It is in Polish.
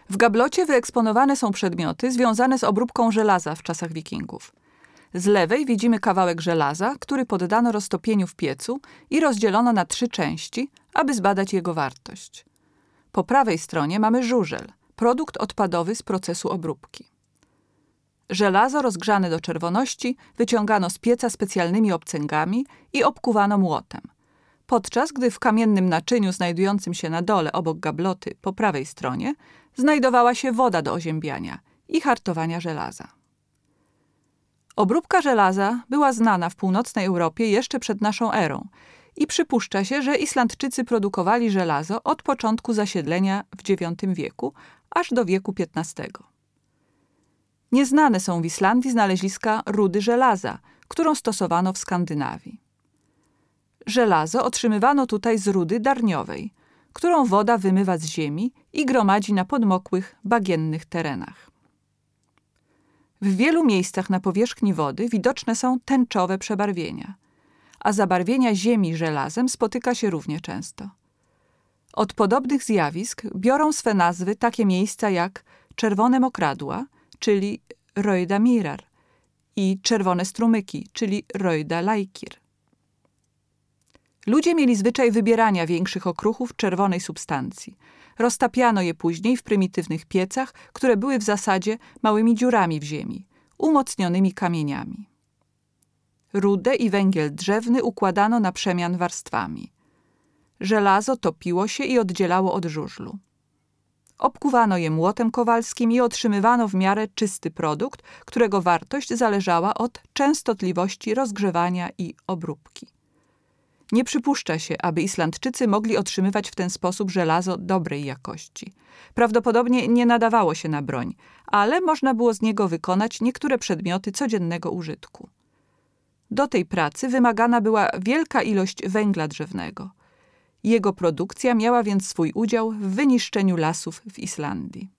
W gablocie wyeksponowane są przedmioty związane z obróbką żelaza w czasach wikingów. Z lewej widzimy kawałek żelaza, który poddano roztopieniu w piecu i rozdzielono na 3 części, aby zbadać jego wartość. Po prawej stronie mamy żużel, produkt odpadowy z procesu obróbki. Żelazo rozgrzane do czerwoności wyciągano z pieca specjalnymi obcęgami i obkuwano młotem. Podczas gdy w kamiennym naczyniu znajdującym się na dole obok gabloty po prawej stronie znajdowała się woda do oziębiania i hartowania żelaza. Obróbka żelaza była znana w północnej Europie jeszcze przed naszą erą i przypuszcza się, że Islandczycy produkowali żelazo od początku zasiedlenia w IX wieku aż do wieku XV. Nieznane są w Islandii znaleziska rudy żelaza, którą stosowano w Skandynawii. Żelazo otrzymywano tutaj z rudy darniowej, którą woda wymywa z ziemi i gromadzi na podmokłych, bagiennych terenach. W wielu miejscach na powierzchni wody widoczne są tęczowe przebarwienia, a zabarwienia ziemi żelazem spotyka się równie często. Od podobnych zjawisk biorą swe nazwy takie miejsca jak czerwone mokradła, czyli Rauðamýrar, i czerwone strumyki, czyli Rauðalækir. Ludzie mieli zwyczaj wybierania większych okruchów czerwonej substancji. Roztapiano je później w prymitywnych piecach, które były w zasadzie małymi dziurami w ziemi, umocnionymi kamieniami. Rudę i węgiel drzewny układano na przemian warstwami. Żelazo topiło się i oddzielało od żużlu. Obkuwano je młotem kowalskim i otrzymywano w miarę czysty produkt, którego wartość zależała od częstotliwości rozgrzewania i obróbki. Nie przypuszcza się, aby Islandczycy mogli otrzymywać w ten sposób żelazo dobrej jakości. Prawdopodobnie nie nadawało się na broń, ale można było z niego wykonać niektóre przedmioty codziennego użytku. Do tej pracy wymagana była wielka ilość węgla drzewnego. Jego produkcja miała więc swój udział w wyniszczeniu lasów w Islandii.